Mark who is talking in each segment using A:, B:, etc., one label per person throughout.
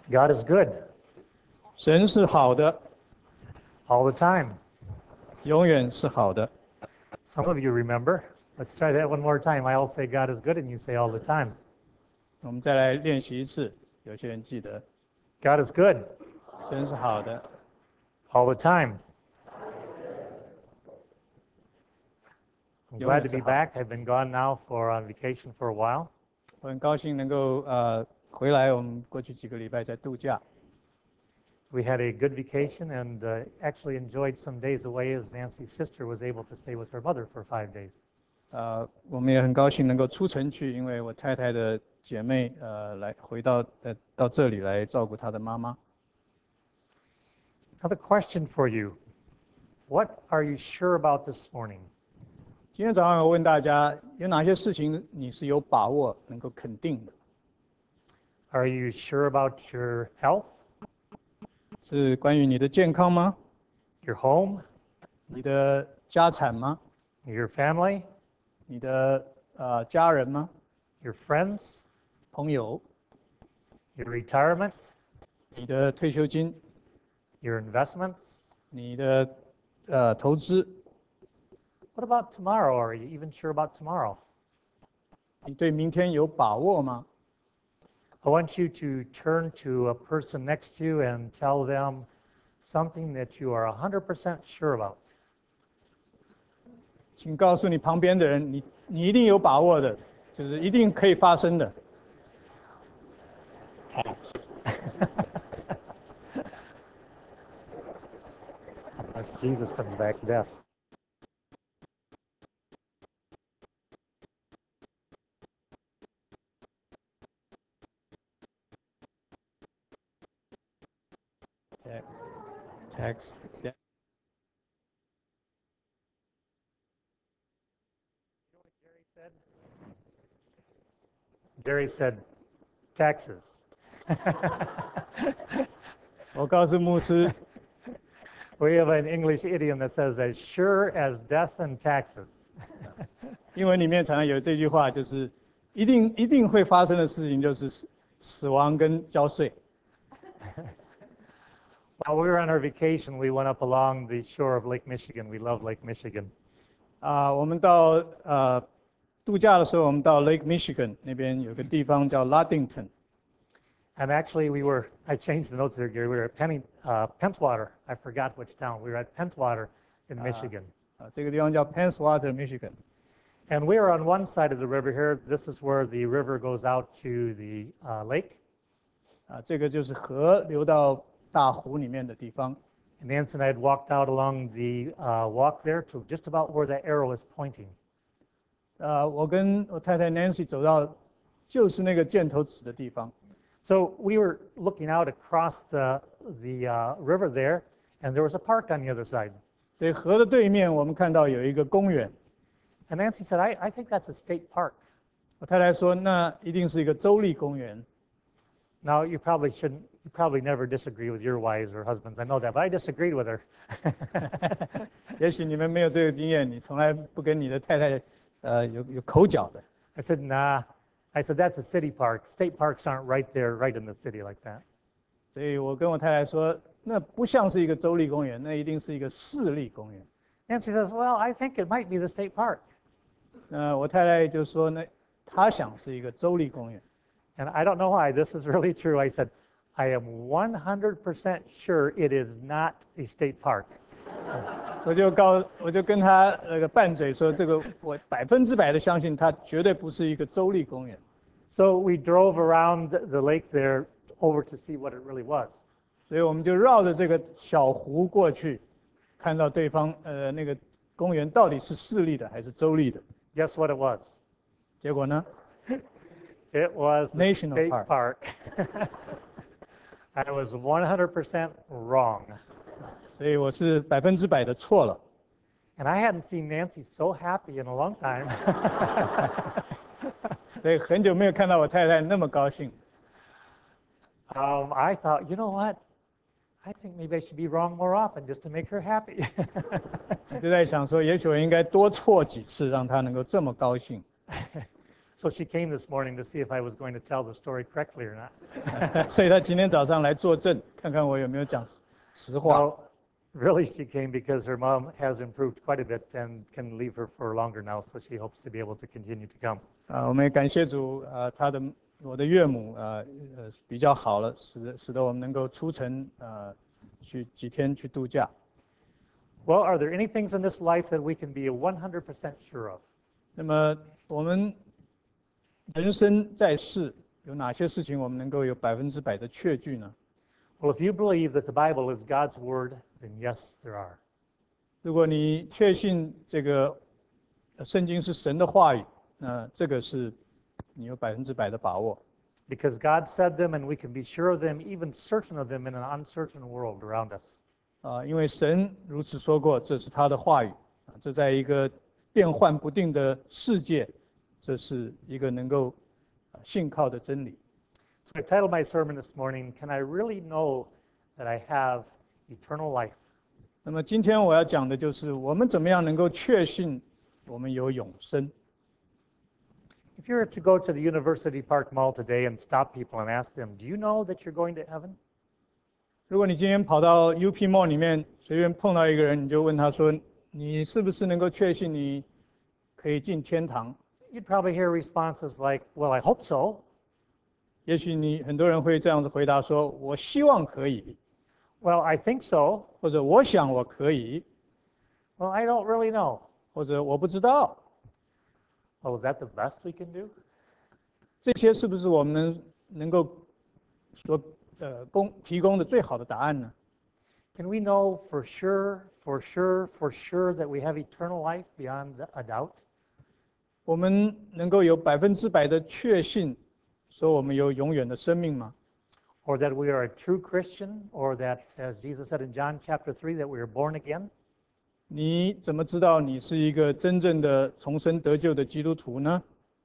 A: God is good
B: 神是好的，
A: all the time.
B: 永远是好的。
A: Some of you remember. Let's try that one more time. I'll say God is good, and you say all the time.
B: 我们再来练习一次，有些人记得，
A: God is good
B: 神是好的，
A: all the time. I'm glad to be back. I've been gone now on vacation for a while.
B: 我很高兴能够回来。我们过去几个礼拜在度假，
A: We had a good vacation and actually enjoyed some days away as Nancy's sister was able to stay with her mother for 5 days.
B: 我们也很高兴能够出城去，因为我太太的姐妹来回到到这里来照顾她的妈妈。
A: Another question for you. What are you sure about this morning?
B: 今天早上我问大家，有哪些事情你是有把握能够肯定的？
A: Are you sure about your health,
B: 是关于你的健康吗？
A: your home,
B: 你的家产吗？
A: your family,
B: 你的家人吗？
A: your friends,
B: 朋友？
A: your retirement,
B: 你的退休金？
A: your investments?
B: 你的投资？
A: What about tomorrow? Are you even sure about tomorrow?
B: 你对明天有把握吗？
A: I want you to turn to a person next to you and tell them something that you are 100% sure about.
B: 请告诉你旁边的人，你一定有把握的，就是一定可以发生的。
A: Tax. As Jesus comes back, death.
B: Tax.
A: Gary said, taxes.
B: 我告诉牧师，
A: We have an English idiom that says, as sure as death and taxes.
B: 英文里面常常有这句话，就是一定会发生的事情，就是死亡跟交税。
A: While we were on our vacation, we went up along the shore of Lake Michigan. We love Lake Michigan.
B: 我们到度假的时候，我们到 Lake Michigan 那边有个地方叫 Ludington。
A: And actually, I changed the notes there, Gary. We were at Pentwater. I forgot which town. We were at Pentwater in Michigan.
B: 这个地方叫 Pennswater, Michigan。
A: And we are on one side of the river here. This is where the river goes out to the lake.
B: 这个就是河流到大湖里面的地方。
A: And Nancy and I had walked out along the walk there to just about where the arrow is pointing.
B: 我跟我太太 Nancy 走到就是那个箭头指的地方。
A: So we were looking out across the river there, and there was a park on the other side.
B: 所以河的对面，我们看到有一个公园。
A: And Nancy said, I think that's a state park.
B: 我太太说，那一定是一个州立公园。
A: Now, you probably never disagree with your wives or husbands. I know that, but I disagreed with her.
B: 也许你们没有这个经验，你从来不跟你的太太有口角的。
A: I said, nah. I said, that's a city park. State parks aren't right there, right in the city like that.
B: 所以我跟我太太说，那不像是一个州立公园，那一定是一个市立公园。
A: And she says, well, I think it might be the state park.
B: 我太太就说，那她想是一个州立公园。
A: And I don't know why. This is really true. I said, I am 100% sure it is not a state park.
B: 我就跟她那个拌嘴说，这个我100%的相信，它绝对不是一个州立公园。
A: So we drove around the lake there over to see what it really was.
B: 所以我们就绕着这个小湖过去，看到对方那个公园到底是市立的还是州立的。
A: Guess what it was?
B: 结果呢
A: It was the
B: National
A: state
B: park.
A: park. I was 100% wrong.
B: 所以我是100%的错了。
A: And I hadn't seen Nancy so happy in a long time.
B: 所以很久没有看到我太太那么高兴。
A: I thought, you know what? I think maybe I should be wrong more often just to make her happy.
B: 就在想说，也许我应该多错几次，让她能够这么高兴。
A: So she came this morning to see if I was going to tell the story correctly or not.
B: 所以他今天早上来作证，看看我有没有讲实话。
A: No, really, she came because her mom has improved quite a bit and can leave her for longer now, so she hopes to be able to continue to come.
B: 我们也感谢主，我的岳母比较好了，使得我们能够出城去几天去度假。
A: Well, are there any things in this life that we can be 100% sure of?
B: 那么我们人生在世，有哪些事情我们能够有100%的确据呢？
A: Well, if you believe that the Bible is God's word, then yes, there are.
B: 如果你确信这个圣经是神的话语，那这个是你有100%的把握。
A: Because God said them and we can be sure of them, even certain of them in an uncertain world around us.
B: 因为神如此说过，这是他的话语，这在一个变幻不定的世界，这是一个能够信靠的真理。
A: So I titled my sermon this morning, Can I Really Know That I Have Eternal Life?
B: 那么今天我要讲的就是我们怎么样能够确信我们有永生。
A: If you were to go to the University Park Mall today and stop people and ask them, do you know that you're going to heaven?
B: 如果你今天跑到 UP Mall 里面随便碰到一个人，你就问他说：“你是不是能够确信你可以进天堂？”
A: You'd probably hear responses like, well, I hope so.
B: 也许很多人会这样子回答说：“我希望可以。”
A: Well, I think so.
B: 或者我想我可以，
A: Well, I don't really know.
B: 或者我不知道。
A: Oh, is that the best we can do?
B: 这些是不是我们能够所提供的最好的答案呢？
A: Can we know for sure that we have eternal life beyond a doubt?
B: 我们能够有100%的确信，说我们有永远的生命吗？
A: Or that we are a true Christian? Or that, as Jesus said in John chapter 3, that we are born again?
B: 你怎么知道你是一个真正的重生得救的基督徒呢？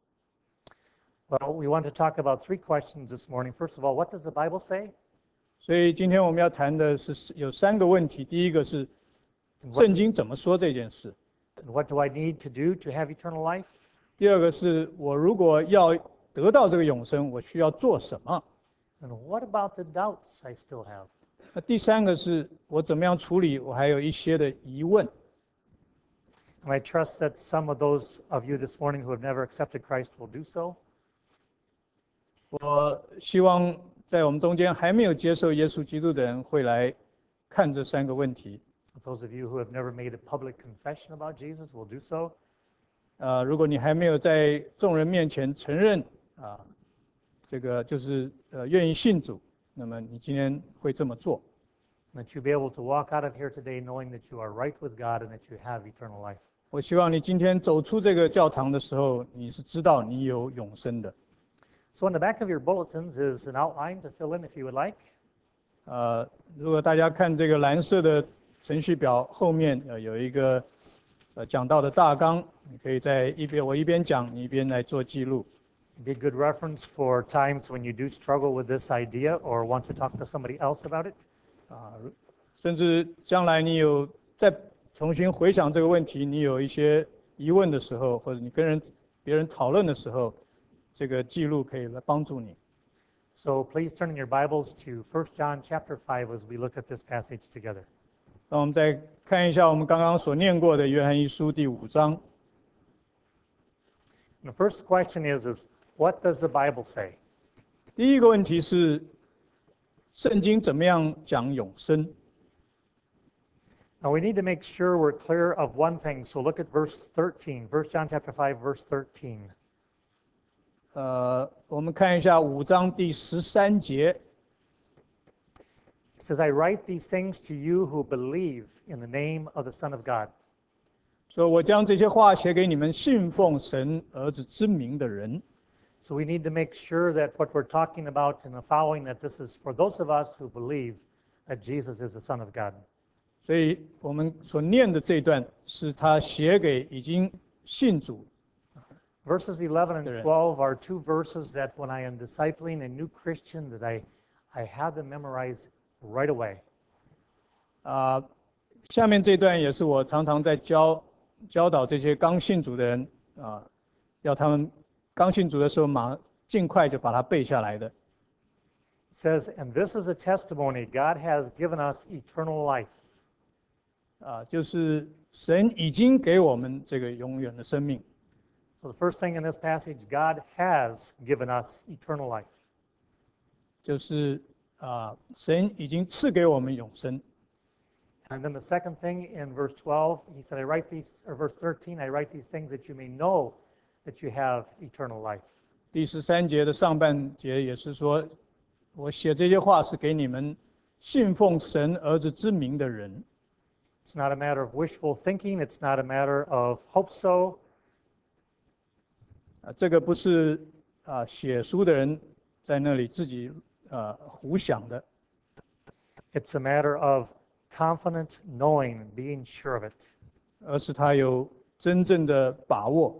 A: Well, we want to talk about three questions this morning. First of all, what does the Bible say?
B: 所以今天我们要谈的是有3个问题。第一个是圣经怎么说这件事？
A: And what do I need to do to have eternal life?
B: 第二个是我如果要得到这个永生，我需要做什么？
A: And what about the doubts I still have?
B: 那第3个是我怎么样处理我还有一些的疑问。
A: And I trust that some of those of you this morning who have never accepted Christ will do so.
B: 我希望在我们中间还没有接受耶稣基督的人会来看这3个问题。
A: Those of you who have never made a public confession about Jesus will do so.
B: 如果你还没有在众人面前承认这个就是愿意信主，那么你今天会这么做。
A: That you be able to walk out of here today knowing that you are right with God and that you have eternal life.
B: 我希望你今天走出这个教堂的时候，你是知道你有永生的。
A: So on the back of your bulletins is an outline to fill in if you would like.
B: 如果大家看这个蓝色的程序表后面有一个讲到的大纲，你可以在我一边讲，你一边来做记录。
A: It'd be a good reference for times when you do struggle with this idea or want to talk to somebody else about it.
B: 甚至将来你有再重新回想这个问题，你有一些疑问的时候，或者你跟别人讨论的时候，这个记录可以来帮助你。
A: So please turn in your Bibles to 1 John chapter 5 as we look at this passage together.
B: 那我们再看一下我们刚刚所念过的约翰一书第5章。
A: And the first question is what does the Bible say?
B: 第一个问题是，圣经怎么样讲永生？
A: Now we need to make sure we're clear of one thing. So look at verse 13, 1 John chapter 5, verse 13.
B: 我们看一下5章第13节。
A: It says, I write these things to you who believe in the name of the Son of God.
B: 说我将这些话写给你们信奉神儿子之名的人。
A: So we need to make sure that what we're talking about in the following, that this is for those of us who believe that Jesus is the Son of God.
B: 所以我们所念的这段是他写给已经信主。
A: Verses 11 and 12 are two verses that when I am discipling a new Christian that I have them memorized right away.
B: 下面这段也是我常常在教导这些刚信主的人要他们刚信主的时候尽快就把它背下来的。
A: It says, and this is a testimony, God has given us eternal life.
B: 就是神已经给我们这个永远的生命。
A: So the first thing in this passage, God has given us eternal life.
B: 就是神已经赐给我们永生。
A: And then the second thing in verse 12, he said, I write these, or verse 13, I write these things that you may know that you have eternal life.
B: 第13节的上半节也是说，我写这些话是给你们信奉神儿子之名的人。
A: It's not a matter of wishful thinking. It's not a matter of hope so.
B: 这个不是写书的人在那里自己胡想的。
A: It's a matter of confident knowing, being sure of it.
B: 而是他有真正的把握。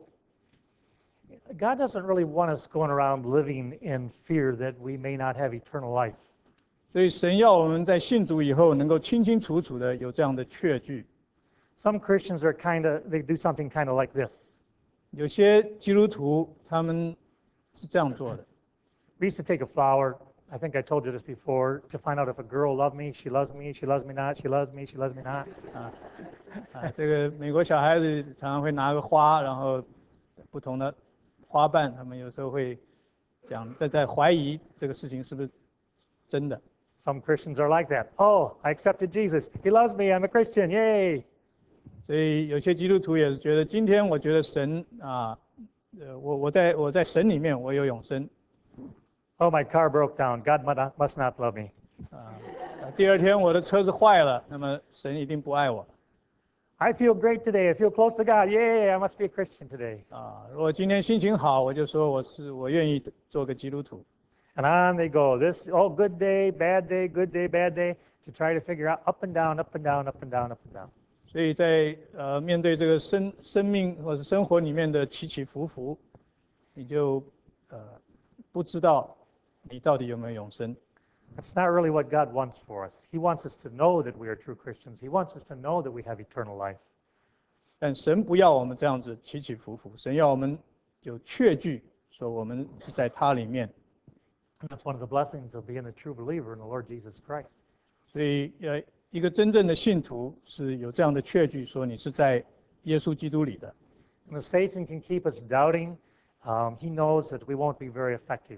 A: God doesn't really want us going around living in fear that we may not have eternal life.
B: 所以神要我们在信主以后，能够清清楚楚的有这样的确据。
A: Some Christians are they do something kind of like this.
B: 有些基督徒他们是这样做的。
A: We used to take a flower. I think I told you this before, to find out if a girl loved me, she loves me, she loves me not, she loves me, she loves me not.
B: 这个美国小孩子常常会拿个花，然后不同的花瓣，他们有时候会讲在怀疑这个事情是不是真的。
A: Some Christians are like that. Oh, I accepted Jesus. He loves me. I'm a Christian. Yay!
B: 所以有些基督徒也是觉得，今天我觉得神我在神里面我有永生。
A: Oh, my car broke down. God must not love me.
B: 第二天我的车子坏了，那么神一定不爱我。
A: I feel great today. I feel close to God. Yay! I must be a Christian today.
B: 如果今天心情好，我就说我愿意做个基督徒。
A: And on they go. Good day, bad day, good day, bad day, to try to figure out up and down, up and down, up and down, up and down.
B: 所以在面对这个生命或者生活里面的起起伏伏，你就不知道你到底有没有永生。
A: That's not really what God wants for us. He wants us to know that we are true Christians. He wants us to know that we have eternal life.
B: 但神不要我们这样子起起伏伏，神要我们有确据，说我们是在他里面。
A: And that's one of the blessings of being a true believer in the Lord Jesus Christ.
B: 所以一个真正的信徒是有这样的确据，说你是在耶稣基督里的。
A: And if Satan can keep us doubting, he knows that we won't be very effective.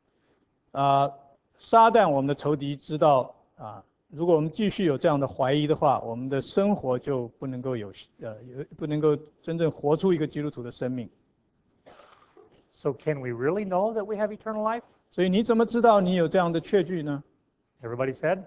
B: 撒旦我们的仇敌知道如果我们继续有这样的怀疑的话，我们的生活就不能够不能够真正活出一个基督徒的生命。
A: So can we really know that we have eternal life?
B: 所以你怎么知道你有这样的确据呢？
A: Everybody said?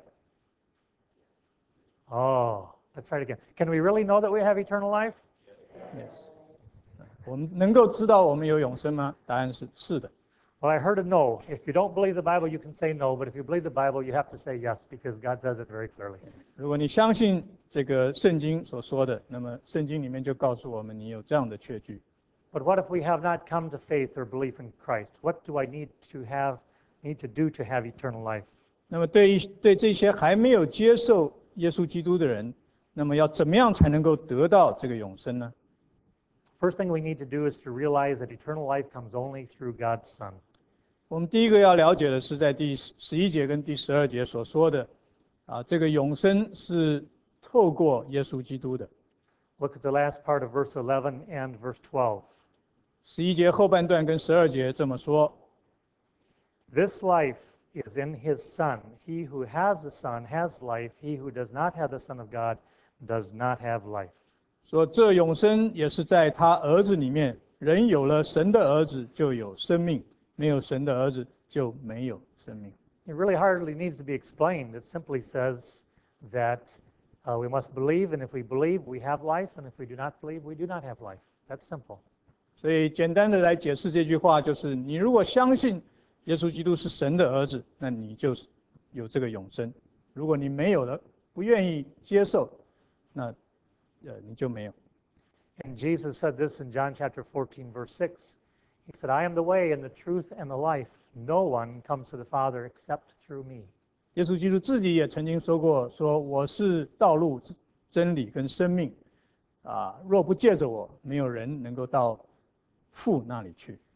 A: Oh, let's try it again. Can we really know that we have eternal life?
B: Yes. 我们能够知道我们有永生吗？答案是是的。
A: Well, I heard a no. If you don't believe the Bible, you can say no. But if you believe the Bible, you have to say yes, because God says it very clearly.
B: 如果你相信这个圣经所说的，那么圣经里面就告诉我们你有这样的确据。
A: But what if we have not come to faith or belief in Christ? What do I need to do to have eternal life?
B: 那么对这些还没有接受耶稣基督的人，那么要怎么样才能够得到这个永生呢？
A: First thing we need to do is to realize that eternal life comes only through God's Son.
B: 我们第一个要了解的是在第11节跟第12节所说的这个永生是透过耶稣基督的。
A: Look at the last part of verse 11 and verse 12.
B: 11节后半段跟12节这么说
A: This life is in his Son. He who has the Son has life. He who does not have the Son of God does not have life.
B: 说这永生也是在他儿子里面，人有了神的儿子就有生命，没有神的儿子就没有生命。
A: It really hardly needs to be explained. It simply says that we must believe, and if we believe, we have life, and if we do not believe, we do not have life. That's simple.
B: 所以简单的来解释这句话，就是你如果相信耶稣基督是神的儿子，那你就是有这个永生；如果你没有了，不愿意接受，那你就没有。
A: And Jesus said this in John chapter 14, verse 6. He said, I am the way and the truth and the life. No one comes to the Father except through me.
B: 耶稣基督自己也曾经说过，说我是道路、真理跟生命，若不借着我，没有人能够到父那里去。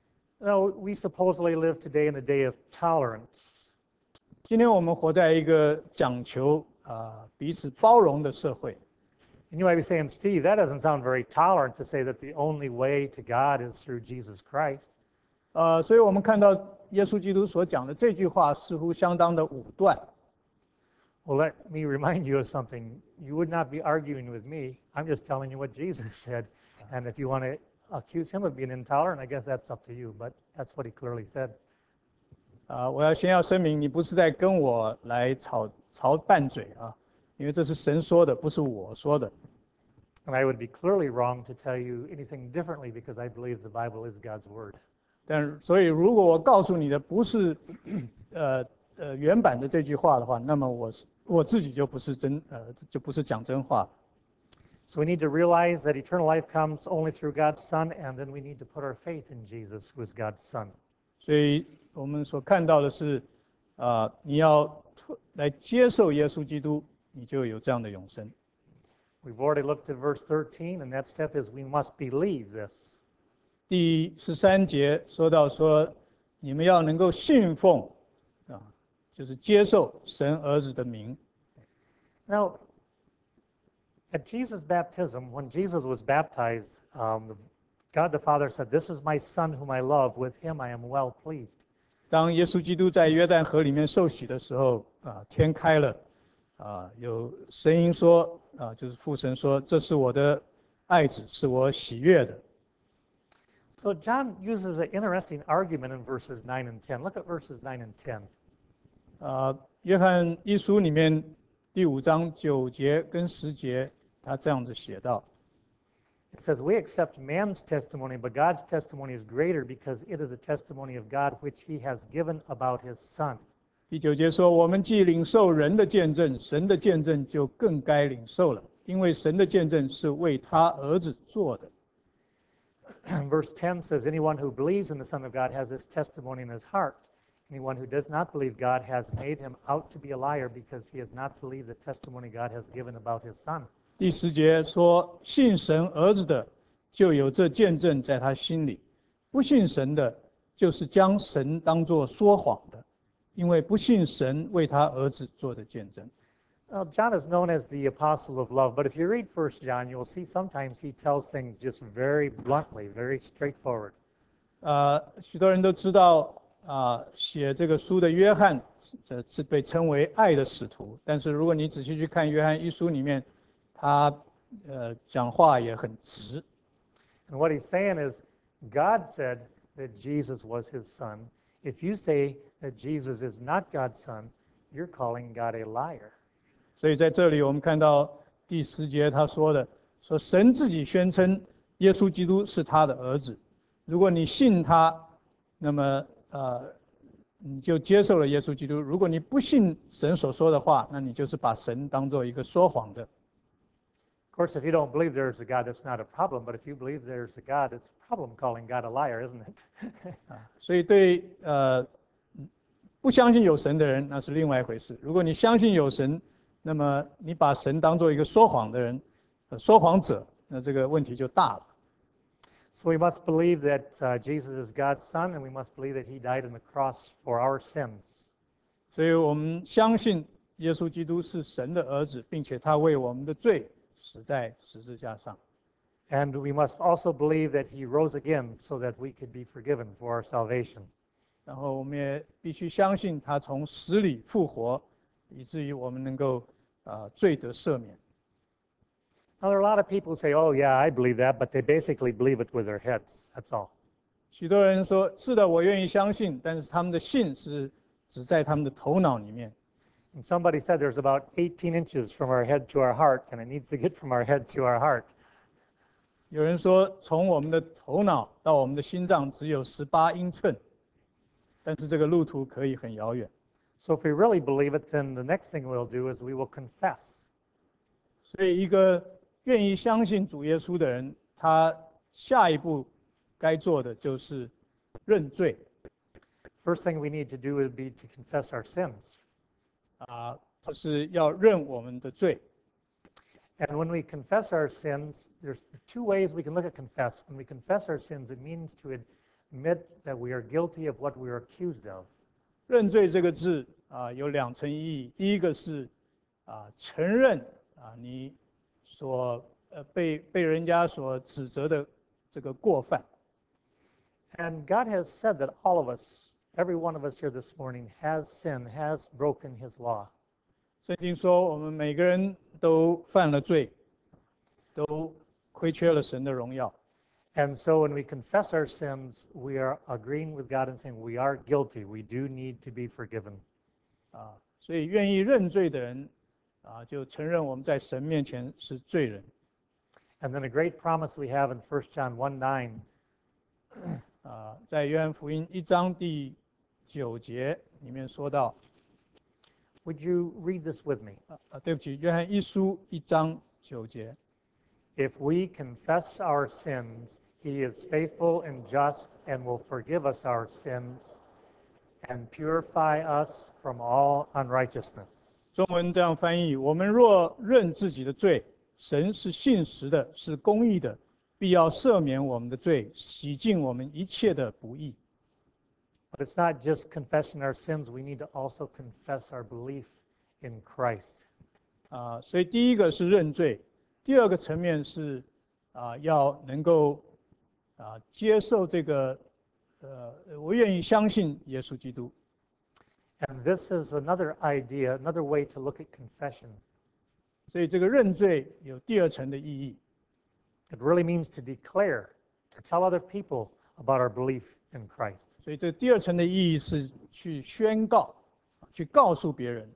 A: No, we supposedly live today in a day of tolerance.
B: 今天我们活在一个讲求彼此包容的社会。
A: And you might be saying, Steve, that doesn't sound very tolerant to say that the only way to God is through Jesus Christ.
B: 所以我们看到耶稣基督所讲的这句话似乎相当的武断。
A: Well, let me remind you of something. You would not be arguing with me. I'm just telling you what Jesus said. And if you want to accuse him of being intolerant, I guess that's up to you. But that's what he clearly said.
B: 我要先声明，你不是在跟我来吵拌嘴啊，因为这是神说的，不是我说的。
A: And I would be clearly wrong to tell you anything differently because I believe the Bible is God's word.
B: 所以如果我告诉你的不是原版的这句话的话，那么我自己就不是讲真话。
A: So we need to realize that eternal life comes only through God's Son, and then we need to put our faith in Jesus, who is God's Son.
B: 所以我们所看到的是，你要来接受耶稣基督，你就有这样的永生。
A: We've already looked at verse 13, and that step is we must believe this.
B: 第13节说到说，你们要能够信奉，就是接受神儿子的名。
A: Now, at Jesus' baptism, when Jesus was baptized, God the Father said, "This is my Son whom I love. With him I am well pleased."
B: 当耶稣基督在约旦河里面受洗的时候，天开了，有声音说，就是父神说：“这是我的爱子，是我喜悦的。”
A: So John uses an interesting argument in verses 9 and 10. Look at verses 9 and 10.
B: 约翰一书里面第5章9节跟10节，他这样子写道。
A: It says, "We accept man's testimony, but God's testimony is greater because it is a testimony of God which he has given about his Son."
B: 第9节说：“我们既领受人的见证，神的见证就更该领受了，因为神的见证是为他儿子做的。”
A: Verse 10 says, "Anyone who believes in the Son of God has this testimony in his heart. Anyone who does not believe God has made him out to be a liar because he has not believed the testimony God has given about his Son."
B: 第10节说：“信神儿子的，就有这见证在他心里；不信神的，就是将神当作说谎的，因为不信神为他儿子做的见证。”
A: Well, John is known as the apostle of love, but if you read 1 John, you'll see sometimes he tells things just very bluntly, very straightforward.
B: 许多人都知道写这个书的约翰是被称为爱的使徒，但是如果你仔细去看约翰一书里面，他讲话也很直。
A: And what he's saying is, God said that Jesus was his son. If you say that Jesus is not God's son, you're calling God a liar.
B: 所以在这里我们看到第10节他说的，说神自己宣称耶稣基督是他的儿子，如果你信他，那么你就接受了耶稣基督；如果你不信神所说的话，那你就是把神当做一个说谎的。
A: Of course, if you don't believe there's a God, that's not a problem. But if you believe there's a God, it's a problem calling God a liar, isn't it?
B: 所以对不相信有神的人，那是另外一回事。如果你相信有神，那么你把神当做一个说谎的人、说谎者，那这个问题就大了。
A: So we must believe that Jesus is God's son, and we must believe that he died on the cross for our sins.
B: 所以我们相信耶稣基督是神的儿子，并且他为我们的罪死在十字架上。
A: And we must also believe that he rose again so that we could be forgiven for our salvation.
B: 然后我们也必须相信他从死里复活，以至于我们能够罪得赦免。
A: Now, there are a lot of people who say, "Oh, yeah, I believe that," but they basically believe it with their heads. That's all.
B: 许多人说是的，我愿意相信，但是他们的信是只在他们的头脑里面。
A: And somebody said there's about 18 inches from our head to our heart, and it needs to get from our head to our heart.
B: 有人说，从我们的头脑到我们的心脏只有18英寸，但是这个路途可以很遥远。
A: So if we really believe it, then the next thing we'll do is we will confess.
B: 所以，一个愿意相信主耶稣的人，他下一步该做的就是认罪。
A: First thing we need to do would be to confess our sins.
B: 就是要认我们的罪。
A: And when we confess our sins, there's 2 ways we can look at confess. When we confess our sins, it means to admit that we are guilty of what we are accused of.
B: 认罪这个字有2层意义，第一个是承认你所被人家所指责的这个过犯。
A: And God has said that all of us, every one of us here this morning, has sinned, has broken His law.
B: 圣经说我们每个人都犯了罪，都亏缺了神的荣耀。
A: And so when we confess our sins, we are agreeing with God and saying we are guilty. We do need to be forgiven.
B: 所以愿意认罪的人就承认我们在神面前是罪人。
A: And then a great promise we have in 1 John 1:9.
B: 在约翰福音1章第9节里面说到
A: Would you read this with me?
B: 对不起，约翰1书1章9节。
A: If we confess our sins, He is faithful and just and will forgive us our sins and purify us from all unrighteousness.
B: 中文这样翻译：我们若认自己的罪，神是信实的，是公义的，必要赦免我们的罪，洗净我们一切的不义。
A: But it's not just confessing our sins, we need to also confess our belief in Christ.
B: 所以第一个是认罪，第二个层面是要能够接受这个我愿意相信耶稣基督。
A: And this is another idea, another way to look at confession.
B: 所以这个认罪有第二层的意义。
A: It really means to declare, to tell other people about our belief in Christ.
B: 所以这第二层的意义是去宣告，去告诉别人。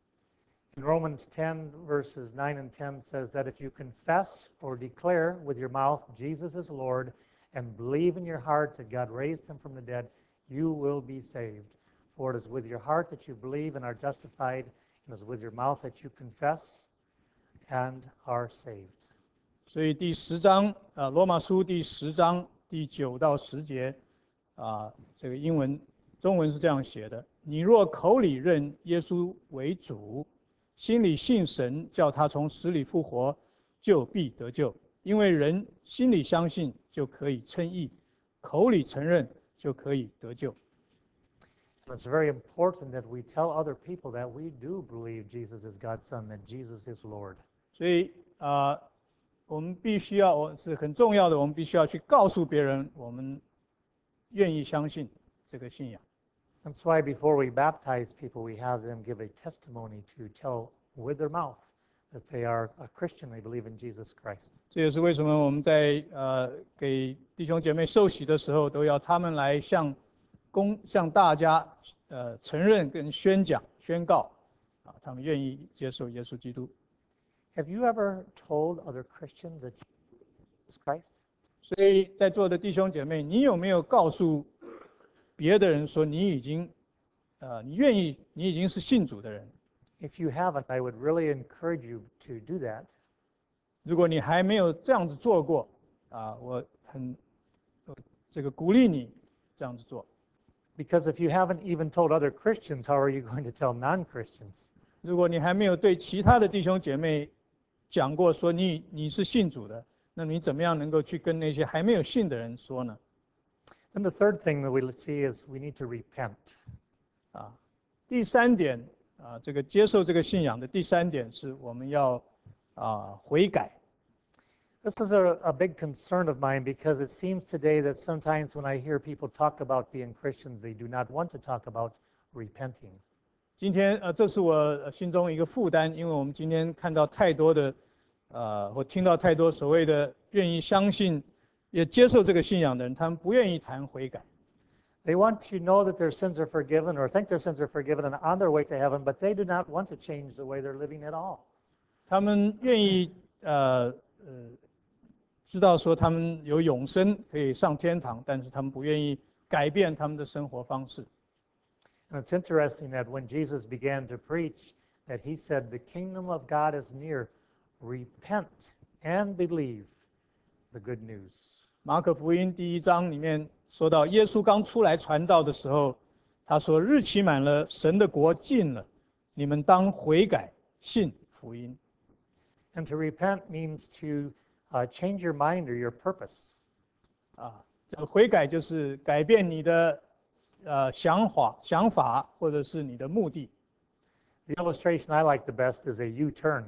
A: In Romans 10, verses 9 and 10 says that if you confess or declare with your mouth Jesus is Lord and believe in your heart that God raised him from the dead, you will be saved. For it is with your heart that you believe and are justified, and it is with your mouth that you confess and are saved.
B: 所以第10章罗马书第10章第9到10节这个英文中文是这样写的：你若口里认耶稣为主，心里信神叫他从死里复活，就必得救。因为人心里相信就可以称义，口里承认就可以得救。
A: It's very important that we tell other people that we do believe Jesus is God's Son, that Jesus is Lord.
B: 所以我们必须要是很重要的，我们必须要去告诉别人，我们愿意相信这个信仰。
A: That's why before we baptize people, we have them give a testimony to tell with their mouth that they are a Christian, they believe in Jesus Christ.
B: 这也是为什么我们在给弟兄姐妹受洗的时候，都要他们来向大家承认跟宣讲、宣告他们愿意接受耶稣基督。
A: Have you ever told other Christians that Jesus Christ?
B: 所以在座的弟兄姐妹，你有没有告诉别的人说你已经你已经是信主的人？
A: If you haven't, I would really encourage you to do that.
B: 如果你还没有这样子做过我很这个鼓励你这样子做。
A: Because if you haven't even told other Christians, how are you going to tell non-Christians?
B: 如果你还没有对其他的弟兄姐妹讲过说你是信主的，那你怎么样能够去跟那些还没有信的人说呢？
A: And the third thing that we see is we need to repent.
B: 第三点这个接受这个信仰的第三点是我们要悔改。
A: This is a big concern of mine because it seems today that sometimes when I hear people talk about being Christians, they do not want to talk about repenting.
B: 今天这是我心中一个负担，因为我们今天看到太多的或听到太多所谓的愿意相信也接受这个信仰的人，他们不愿意谈悔改。
A: They want to know that their sins are forgiven or think their sins are forgiven and on their way to heaven, but they do not want to change the way they're living at all.
B: 他们愿意知道说他们有永生可以上天堂，但是他们不愿意改变他们的生活方式。
A: And it's interesting that when Jesus began to preach, that he said, "The kingdom of God is near. Repent and believe the good news."
B: 马可福音第1章里面说到，耶稣刚出来传道的时候，他说：“日期满了，神的国近了，你们当悔改，信福音。”
A: And to repent means to change your mind or your purpose.
B: 这个悔改就是改变你的想法或者是你的目的。
A: The illustration I like the best is a U-turn.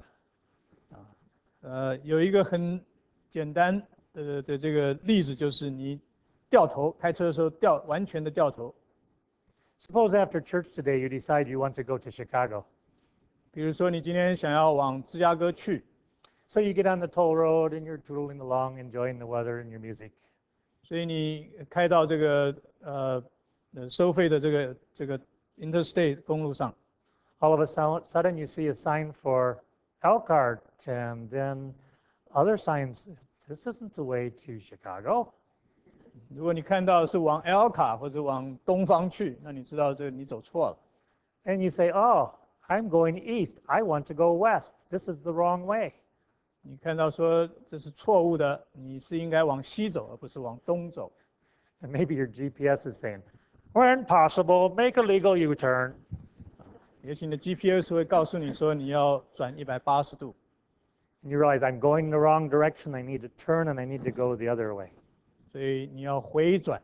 B: 有一个很简单的这个例子，就是你掉头开车的时候完全的掉头。
A: Suppose after church today you decide you want to go to Chicago.
B: 比如说你今天想要往芝加哥去，
A: So you get on the toll road and you're tooling along, enjoying the weather and your music.
B: 所以你开到这个收费的这个 interstate 公路上，
A: All of a sudden you see a sign for Elkhart and then other signs. This isn't the way to Chicago.
B: 如果你看到是往 Elkhart 或者往东方去，那你知道这你走错了。
A: And you say, oh, I'm going east. I want to go west. This is the wrong way.
B: 你看到说这是错误的，你是应该往西走，而不是往东走。
A: And maybe your GPS is saying, when possible, make a legal U-turn.
B: 也许你的 GPS 会告诉你说你要转180度，
A: And you realize I'm going the wrong direction. I need to turn and I need to go the other way.
B: 所以你要回转。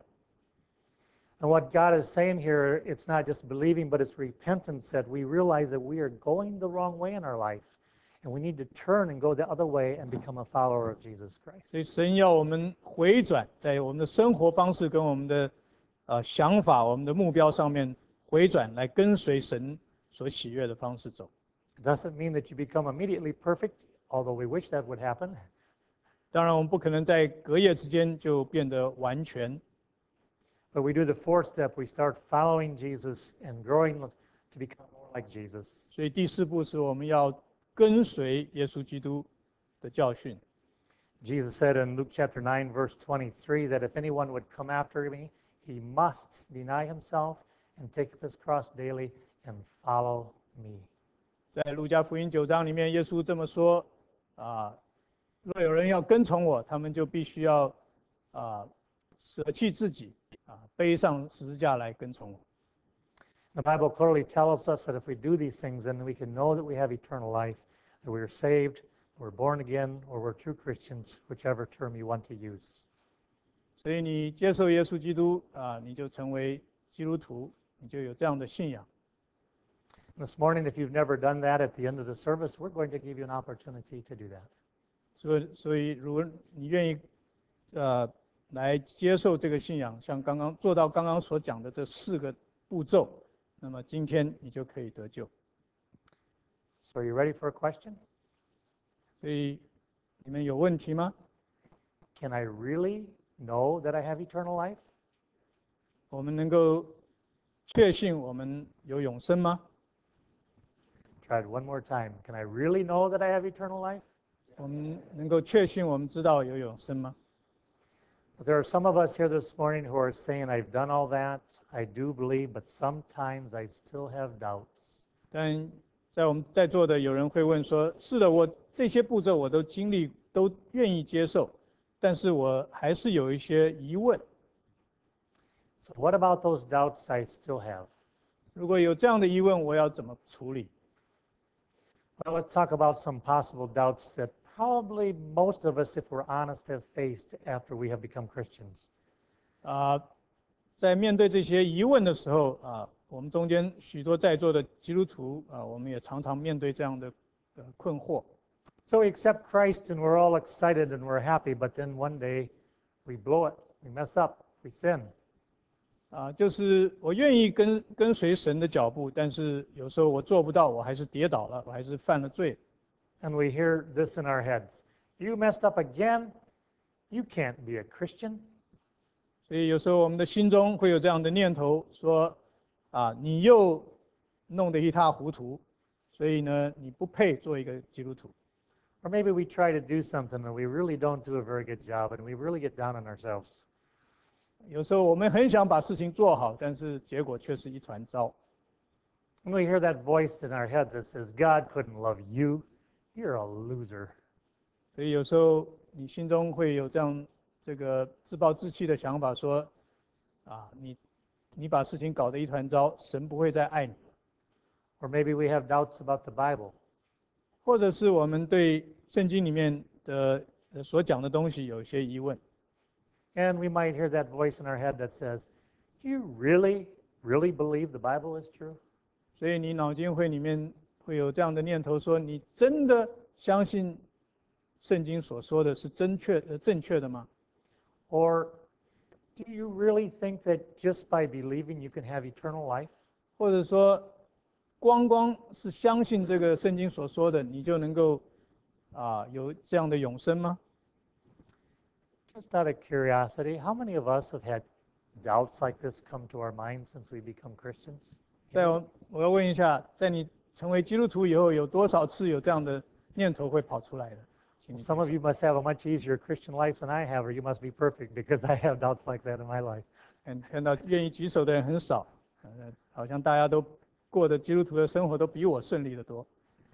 A: And what God is saying here, it's not just believing, but it's repentance that we realize that we are going the wrong way in our life. And we need to turn and go the other way and become a follower of Jesus Christ.
B: 所以神要我们回转，在我们的生活方式跟我们的想法、我们的目标上面回转，来跟随神所喜悦的方式走。
A: It doesn't mean that you become immediately perfect, although we wish that would happen.
B: 当然，我们不可能在隔夜之间就变得完全，
A: But we do the fourth step. We start following Jesus and growing to become more like Jesus.
B: 所以第4步是我们要跟随耶稣基督的教训。
A: Jesus said in Luke chapter 9, verse 23, that if anyone would come after me, he must deny himself and take up his cross daily and follow me.
B: 在路加福音9章里面，耶稣这么说：若有人要跟从我，他们就必须要舍弃自己，背上十字架来跟从我。
A: The Bible clearly tells us that if we do these things, then we can know that we have eternal life, that we are saved, we're born again, or we're true Christians, whichever term you want to use.
B: 所以你接受耶稣基督你就成为基督徒，你就有这样的信仰。
A: This morning, if you've never done that at the end of the service, we're going to give you an opportunity to do that.
B: 所以如果你愿意来接受这个信仰，像刚刚做到刚刚所讲的这4个步骤，那么今天你就可以得救。
A: So are you ready for a question?
B: 所以你们有问题吗？
A: Can I really know that I have eternal life?
B: 我们能够确信我们有永生吗？
A: Try it one more time. Can I really know that I have eternal life?
B: 我们能够确信我们知道有永生吗？
A: But there are some of us here this morning who are saying, I've done all that, I do believe, but sometimes I still have doubts.
B: 但在我们在座的有人会问说：“是的，我这些步骤我都经历，都愿意接受，但是我还是有一些疑问。
A: So what about those doubts I still have?
B: 如果有这样的疑问，我要怎么处理？”
A: Well, let's talk about some possible doubts that probably most of us, if we're honest, have faced after we have become Christians.
B: 在面对这些疑问的时候我们中间许多在座的基督徒我们也常常面对这样的困惑。
A: So we accept Christ and we're all excited and we're happy, but then one day we blow it, we mess up, we sin.
B: 就是我愿意跟随神的脚步，但是有时候我做不到，我还是跌倒了，我还是犯了罪。
A: And we hear this in our heads. You messed up again? You can't be a Christian.
B: 所以有时候我们的心中会有这样的念头，说你又弄得一塌糊涂，所以呢，你不配做一个基督徒。
A: Or maybe we try to do something and we really don't do a very good job and we really get down on ourselves.
B: 有时候我们很想把事情做好，但是结果却是一团糟。
A: And we hear that voice in our heads that says, God couldn't love you. You're a loser.
B: 所以有时候你心中会有这个自暴自弃的想法，说你把事情搞得一团糟，神不会再爱你。
A: Or maybe we have doubts about the Bible.
B: 或者是我们对圣经里面的所讲的东西有一些疑问。
A: And we might hear that voice in our head that says, "Do you really, really believe the Bible is true?"
B: 所以你脑筋会里面会有这样的念头说：你真的相信圣经所说的是正确的吗？
A: Or do you really think that just by believing you can have eternal life?
B: 或者说，光是相信这个圣经所说的，你就能够有这样的永生吗？
A: Just out of curiosity, how many of us have had doubts like this come to our minds since we become Christians?
B: 我要问一下，在你成为基督徒以后，有多少次有这样的念头会跑出来的？
A: Some of you must have a much easier Christian life than I have, or you must be perfect, because I have doubts like that in my life.
B: 看到愿意举手的人很少，好像大家都过的基督徒的生活都比我顺利得多。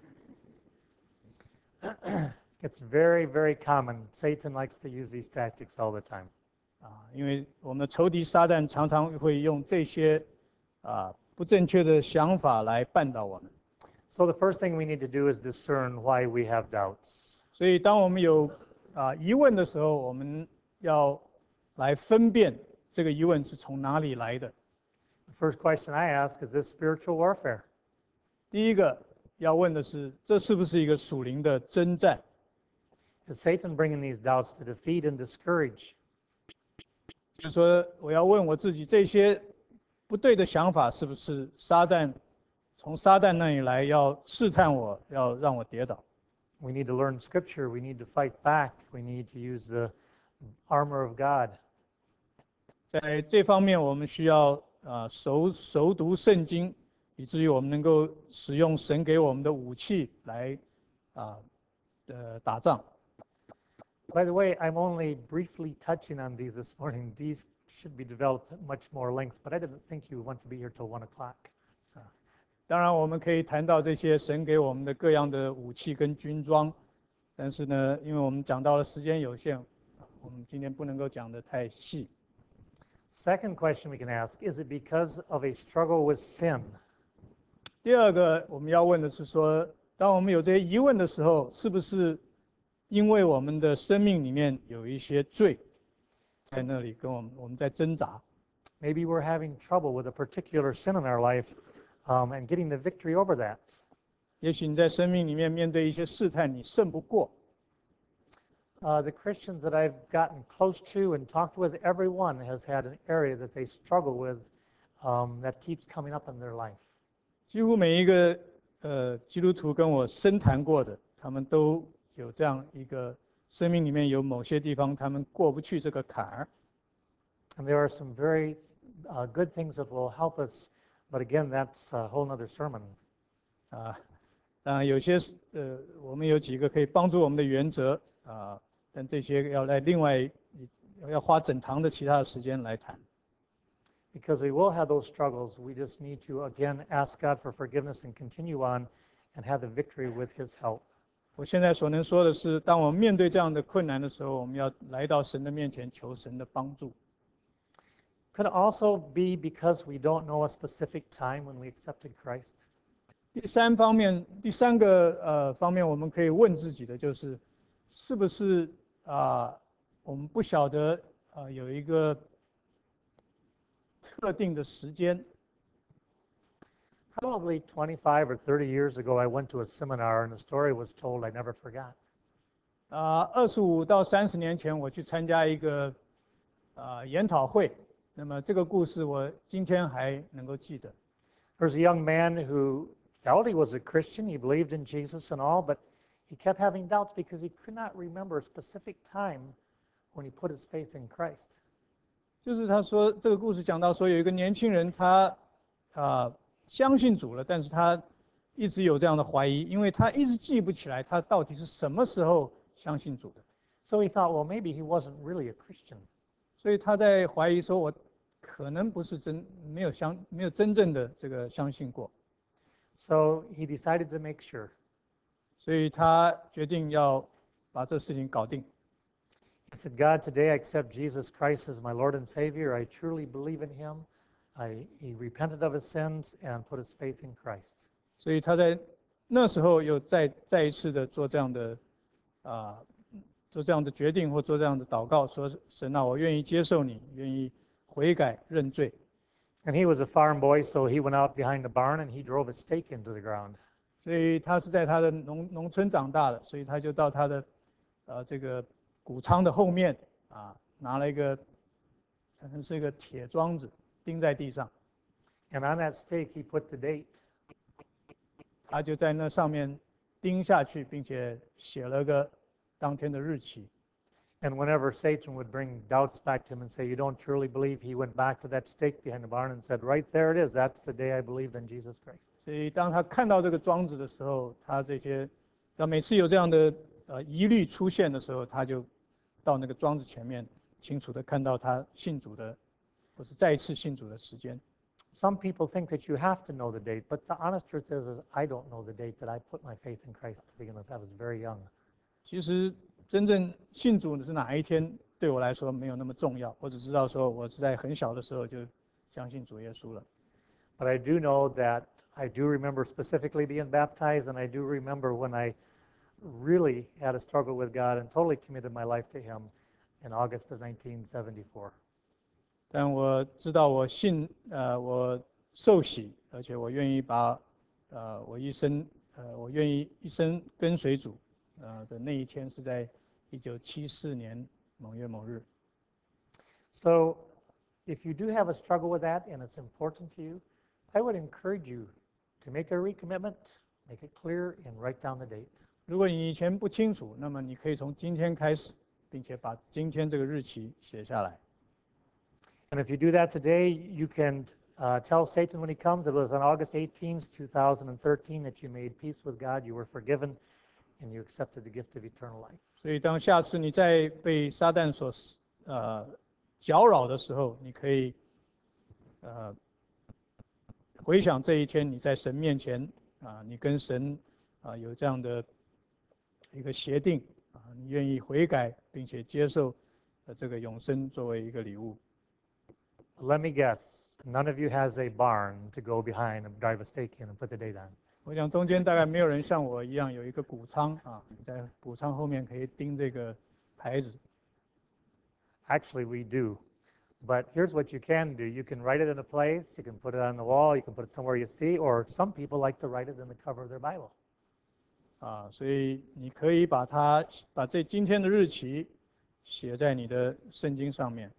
A: It's very, very common. Satan likes to use these tactics all the time.
B: 因为我们的仇敌撒旦常常会用这些不正确的想法来绊倒我们。
A: So the first thing we need to do is discern why we have doubts.
B: 所以，当我们有疑问的时候，我们要来分辨这个疑问是从哪里来的。
A: The first question I ask is this spiritual warfare?
B: 第一个要问的是，这是不是一个属灵的征战？
A: Is Satan bringing these doubts to defeat and discourage?
B: 就是说，我要问我自己，这些不对的想法是不是从撒旦那里来，要试探我，要让我跌倒？
A: We need to learn Scripture. We need to fight back. We need to use the armor of God.
B: 在这方面，我们需要熟读圣经，以至于我们能够使用神给我们的武器来打仗。
A: By the way, I'm only briefly touching on these this morning. These should be developed at much more length, but I didn't think you would want to be here till 1 o'clock.
B: 当然，我们可以谈到这些神给我们的各样的武器跟军装，但是呢，因为我们讲到了时间有限，我们今天不能够讲得太细。
A: Second question we can ask, is it because of a struggle with sin?
B: 第二个我们要问的是说，当我们有这些疑问的时候，是不是因为我们的生命里面有一些罪在那里跟我们在挣扎？
A: Maybe we're having trouble with a particular sin in our life and getting the victory over that.
B: 也许你在生命里面面对一些试探，你胜不过。
A: The Christians that I've gotten close to and talked with, everyone has had an area that they struggle with that keeps coming up in their life.
B: 几乎每一个基督徒跟我深谈过的，他们都有这样一个生命里面有某些地方他们过不去这个坎儿。
A: And there are some very good things that will help us, but again, that's a whole other sermon.
B: 当然有些我们有几个可以帮助我们的原则但这些要来另外要花整堂的其他的时间来谈。
A: Because we will have those struggles, we just need to again ask God for forgiveness and continue on and have the victory with His help.
B: 我现在所能说的是，当我们面对这样的困难的时候，我们要来到神的面前求神的帮助。
A: Could it also be because we don't know a specific time when we accepted Christ?
B: 第三个方面，我们可以问自己的就是，是不是我们不晓得有一个特定的时间。
A: Probably 25 or 30 years ago, I went to a seminar and a story was told I never forgot.
B: 25到30年前，我去参加一个研讨会，那么这个故事我今天还能够记得。
A: There's a young man who felt he was a Christian, he believed in Jesus and all, but he kept having doubts because he could not remember a specific time when he put his faith in Christ.
B: 就是他说这个故事讲到说，有一个年轻人他相信主了，但是他一直有这样的怀疑，因为他一直记不起来他到底是什么时候相信主的。
A: So he thought, well, maybe he wasn't really a Christian.
B: 所以他在怀疑说，我可能不是没有真正的这个相信过。
A: So he decided to make sure.
B: 所以他决定要把这事情搞定。
A: He said, God, today I accept Jesus Christ as my Lord and Savior. I truly believe in Him. He repented of his sins and put his faith in Christ.
B: 所以他在那时候又再一次的做这样的做这样的决定或做这样的祷告，说神啊，我愿意接受你，愿意悔改认罪。
A: And he was a farm boy, so he went out behind the barn and he drove a stake into the ground.
B: 所以他是在他的农村长大的，所以他就到他的这个谷仓的后面拿了一个可能是一个铁桩子钉在地上，
A: And on that stake, he put the date.
B: 他就在那上面钉下去，并且写了个当天的日期。
A: And whenever Satan would bring doubts back to him and say, You don't truly believe, he went back to that stake behind the barn and said, Right there it is. That's the day I believed in Jesus Christ.
B: 所以当他看到这个桩子的时候，他每次有这样的疑虑出现的时候，他就到那个桩子前面，清楚的看到他信主的，或是再一次信主的时间。
A: Some people think that you have to know the date, but the honest truth is I don't know the date that I put my faith in Christ to begin with. I was very young.
B: 其实真正信主是哪一天，对我来说没有那么重要，我只知道说我是在很小的时候就相信主耶稣了。
A: But I do know that I do remember specifically being baptized, and I do remember when I really had a struggle with God and totally committed my life to Him in August of 1974.
B: 但我知道我受洗，而且我愿意我愿意一生跟随主的那一天是在1974年某月某日。
A: So, if you do have a struggle with that and it's important to you, I would encourage you to make a recommitment, make it clear, and write down the date.
B: 如果你以前不清楚，那么你可以从今天开始，并且把今天这个日期写下来。
A: And if you do that today, you can tell Satan when he comes, it was on August 18th, 2013, that you made peace with God, you were forgiven, and you accepted the gift of eternal life.
B: 所以，当下次你再被撒旦所搅扰的时候，你可以回想这一天你在神面前你跟神有这样的一个协定你愿意悔改，并且接受这个永生作为一个礼物。
A: Let me guess, none of you has a barn to go behind and drive a stake in and put the date on.
B: 我想中间大概没有人像我一样有一个谷仓你在谷仓后面可以钉这个牌子。
A: Actually, we do. But here's what you can do. You can write it in a place, you can put it on the wall, you can put it somewhere you see, or some people like to write it in the cover of their Bible.
B: 所以你可以把这今天的日期写在你的圣经上面。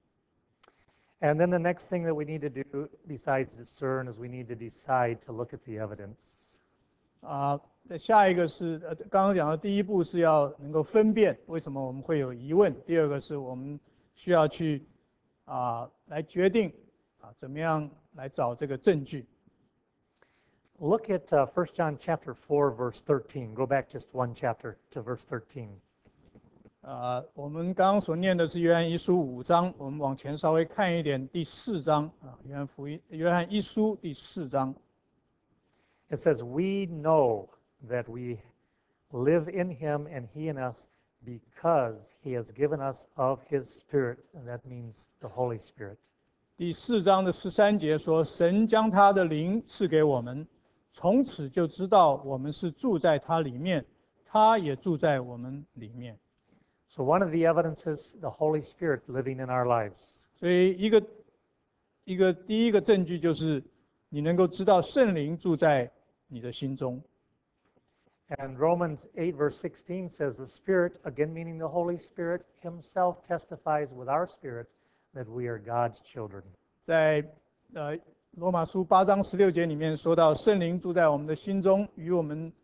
A: And then the next thing that we need to do, besides discern, is we need to decide to look at the evidence.
B: 下一个是刚刚讲的第一步是要能够分辨为什么我们会有疑问，第二个是我们需要去来决定怎么样来找这个证据。
A: Look at 1 John chapter 4, verse 13. Go back just one chapter to verse 13.
B: 我们刚刚所念的是约翰一书5章，我们往前稍微看一点，第4章约翰一书第4章。
A: It says, We know that we live in him and he in us because he has given us of his Spirit, and that means the Holy Spirit.
B: 第4章的13节说：“神将他的灵赐给我们，从此就知道我们是住在他里面，他也住在我们里面。”
A: So one of the evidences, the Holy Spirit living in our lives.
B: 所以第一个证据就是你能够知道圣灵住在你的心中。
A: And Romans 8, verse 16 says, The Spirit, again meaning the Holy Spirit, himself testifies with our spirit that we are God's children.
B: 在罗马书8章16节里面说到，圣灵住在我们的心中，与我们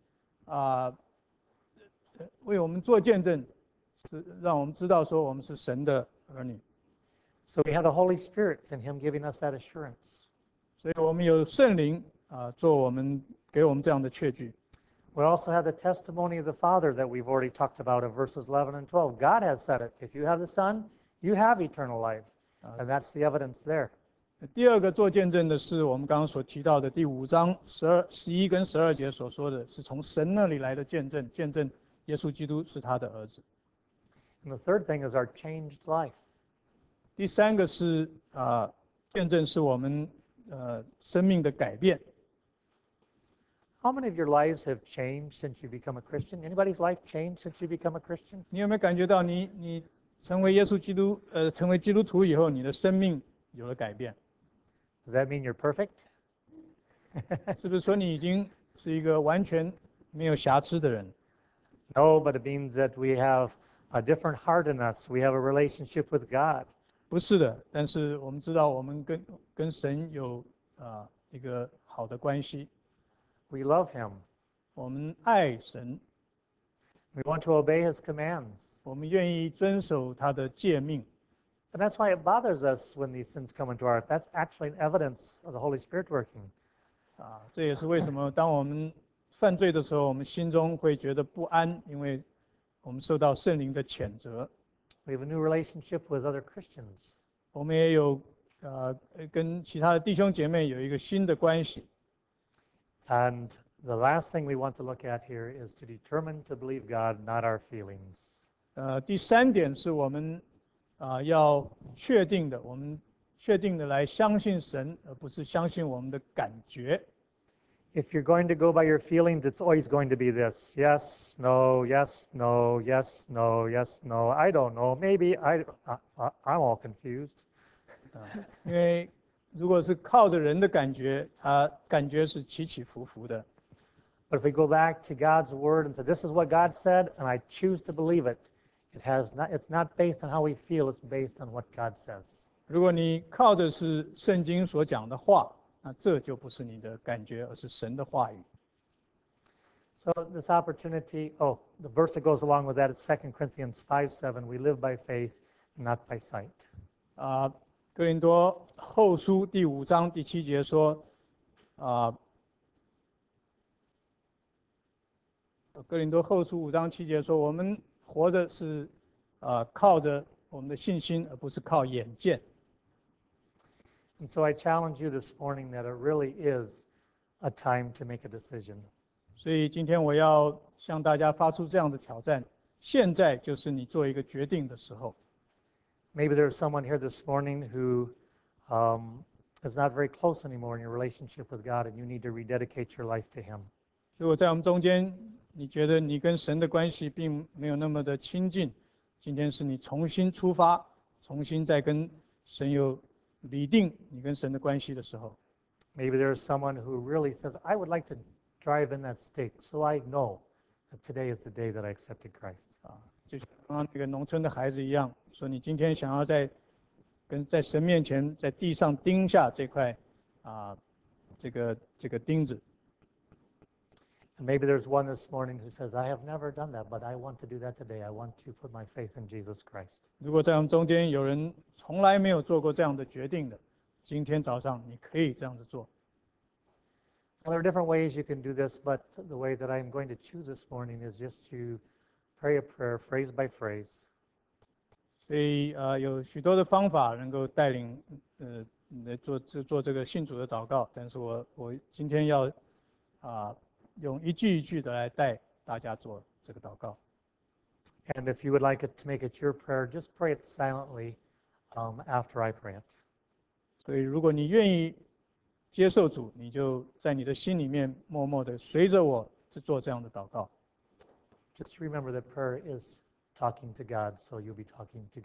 B: 为我们做见证，是让我们知道说我们是神的儿女。
A: So we have the Holy Spirit and him giving us that assurance.
B: 所以我们有圣灵给我们这样的确据。
A: We also have the testimony of the Father that we've already talked about in verses 11 and 12. God has said it. If you have the Son, you have eternal life. And that's the evidence there.
B: 第二个做见证的是我们刚刚所提到的第5章11跟12节所说的，是从神那里来的见证，见证耶稣基督是他的儿子。
A: And the third thing is our changed life.
B: 第三个是见证是我们生命的改变。
A: How many of your lives have changed since you become a Christian? Anybody's life changed since you become a Christian?
B: 你有没有感觉到你成为耶稣基督成为基督徒以后，你的生命有了改变？
A: Does that mean you're perfect?
B: 是不是说你已经是一个完全没有瑕疵的人？
A: No, but it means that we have a different heart in us. We have a relationship with God.
B: 不是的，但是我们知道我们跟神有一个好的关系，
A: We love Him.
B: 我们爱神，
A: We want to obey His commands.
B: 我们愿意遵守他的诫命。
A: And that's why it bothers us when these sins come into our life. That's actually an evidence of the Holy Spirit working.
B: 这也是为什么当我们犯罪的时候，我们心中会觉得不安，因为我们受到圣灵的谴责。
A: We have a new relationship with other Christians.
B: 我们也有跟其他的弟兄姐妹有一个新的关系。
A: And the last thing we want to look at here is to determine to believe God, not our feelings.
B: 第三点是我们要确定的，我们确定的来相信神，而不是相信我们的感觉。
A: If you're going to go by your feelings, it's always going to be this: yes, no, yes, no, yes, no, yes, no. I don't know. Maybe I'm all confused.
B: 因为如果是靠着人的感觉，感觉是起起伏伏的。
A: But if we go back to God's word and say, "This is what God said, and I choose to believe it," it's not based on how we feel. It's based on what God says.
B: 如果你靠着是圣经所讲的话，那这就不是你的感觉，而是神的话语。
A: So this opportunity, the verse that goes along with that is 2 Corinthians 5:7. We live by faith, not by sight.
B: 哥林多后书第5章第7节说，哥林多后书5章7节说，我们活着是靠着我们的信心，而不是靠眼见。
A: And so I challenge you this morning that it really is a time to make a decision.
B: 所以今天我要向大家发出这样的挑战：现在就是你做一个决定的时候。
A: Maybe there's someone here this morning who is not very close anymore in your relationship with God, and you need to rededicate your life to Him.
B: 如果在我们中间，你觉得你跟神的关系并没有那么的亲近，今天是你重新出发，重新再跟神有理定你跟神的关系的时候。
A: Maybe there's someone who really says, "I would like to drive in that stake, so I know that today is the day that I accepted Christ."
B: 就像刚刚那个农村的孩子一样，说你今天想要在神面前在地上钉下这块这个钉子。
A: And maybe there's one this morning who says, "I have never done that, but I want to do that today. I want to put my faith in Jesus Christ."
B: 如果在我们中间有人从来没有做过这样的决定的，今天早上你可以这样子做。
A: Well, there are different ways you can do this, but the way that I'm going to choose this morning is just to pray a prayer phrase by phrase.
B: 所以有许多的方法能够带领来做这个信主的祷告，但是我今天要用一句一句的来带大家做这个祷告。
A: And if you would like it to make it your prayer, just pray it silently after I pray it.
B: 所以如果你愿意接受主，你就在你的心里面默默的随着我做这样的祷告。
A: Just remember that prayer is talking to God, so you'll be talking to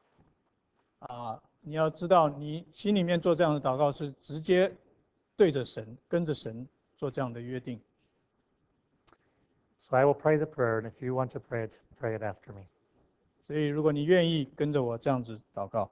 A: God.
B: 你要知道，你心里面做这样的祷告是直接对着神，跟着神做这样的约定。
A: So I will pray the prayer, and if you want to pray it after me.
B: 所以如果你愿意跟着我这样子祷告，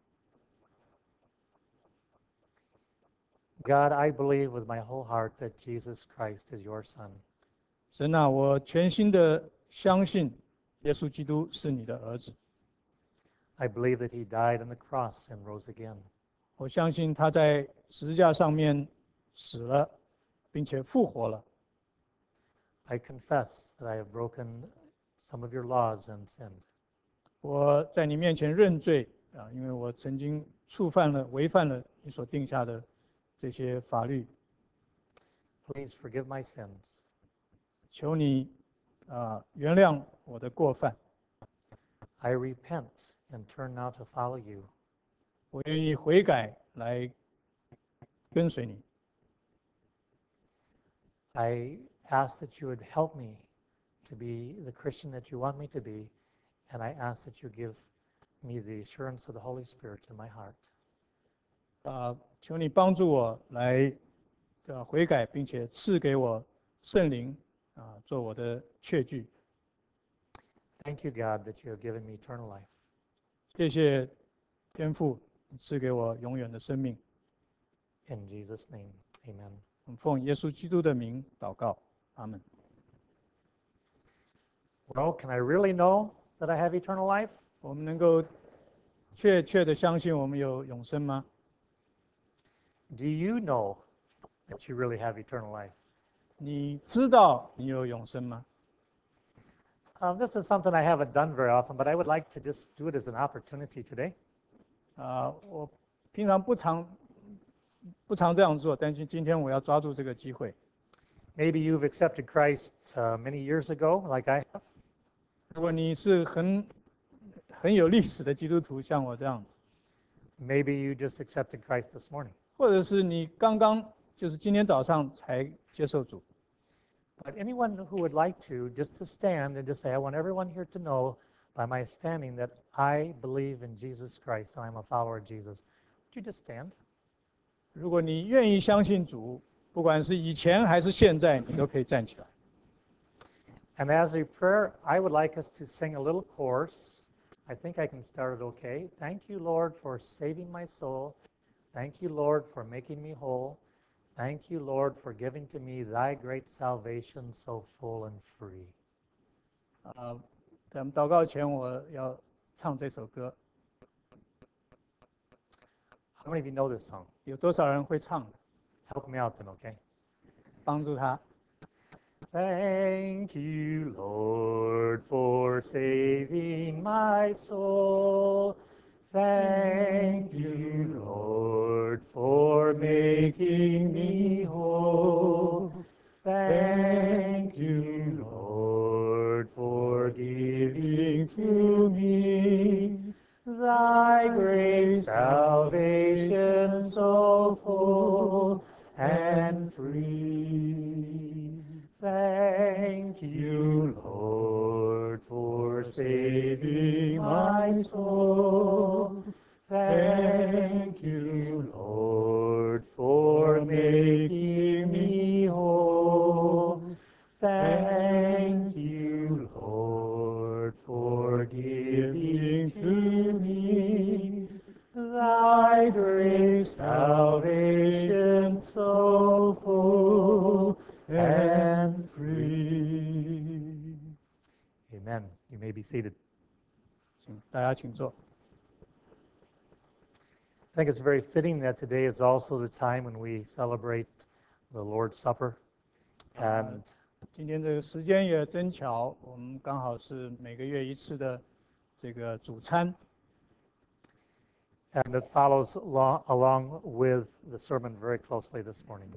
A: God, I believe with my whole heart that Jesus Christ is your Son.
B: 神啊，我全心的相信耶稣基督是你的儿子。
A: I believe that He died on the cross and rose again.
B: 我相信他在十字架上面死了，并且复活了。
A: I confess that I have broken some of your laws and sinned.
B: 我在你面前认罪因为我曾经违反了你所定下的这些法律。
A: Please forgive my sins.
B: 求你原谅我的过犯。
A: I repent and turn now to follow you.
B: 我愿意悔改来跟随你。
A: I ask that you would help me to be the Christian that you want me to be, and I ask that you give me the assurance of the Holy Spirit in my heart.
B: 求你帮助我来悔改，并且赐给我圣灵做我的确据。
A: Thank you, God, that you have given me eternal life.
B: 谢谢天父赐给我永远的生命。
A: In Jesus' name, amen.
B: 我们奉耶稣基督的名祷告，阿门。
A: Well, can I really know that I have eternal life?
B: 我们能够确切的相信我们有永生吗？
A: Do you know that you really have eternal life?
B: 你知道你有永生吗？
A: This is something I haven't done very often, but I would like to just do it as an opportunity today.
B: 我平常不常这样做，但是今天我要抓住这个机会。
A: Maybe you've accepted Christ many years ago, like I have.
B: 如果你是很有历史的基督徒，像我这样子，
A: Maybe you just accepted Christ this morning.
B: 或者是你刚刚就是今天早上才接受主。
A: But anyone who would like to, just to stand and just say, I want everyone here to know by my standing that I believe in Jesus Christ and I'm a follower of Jesus. Would you just stand?
B: 如果你愿意相信主，不管是以前还是现在，你都可以站起来。
A: And as a prayer, I would like us to sing a little chorus. I think I can start it okay. Thank you, Lord, for saving my soul. Thank you, Lord, for making me whole. Thank you, Lord, for giving to me thy great salvation so full and free.
B: 在我们祷告前，我要唱这首歌。
A: How many of you know this song?
B: 有多少人会唱？
A: Help me out then, okay?
B: 帮助他。
A: Thank you, Lord, for saving my soul. Thank you, Lord, for making me whole. Thank you, Lord, for giving to me thy great salvation so full and free. Thank you, Lord, for saving my soul. Thank you, Lord, for making me whole. Thank you, Lord, for giving to me thy great salvation so full and free. Amen. You may be seated.
B: 请大家请坐。
A: I think it's very fitting that today is also the time when we celebrate the Lord's Supper. And
B: 今天这个时间也真巧，我们刚好是每个月一次的这个主餐。
A: and it follows along with the sermon very closely this morning.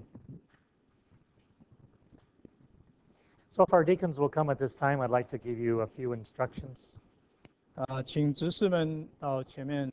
A: So if our deacons will come at this time, I'd like to give you a few instructions.
B: 请执事们到前面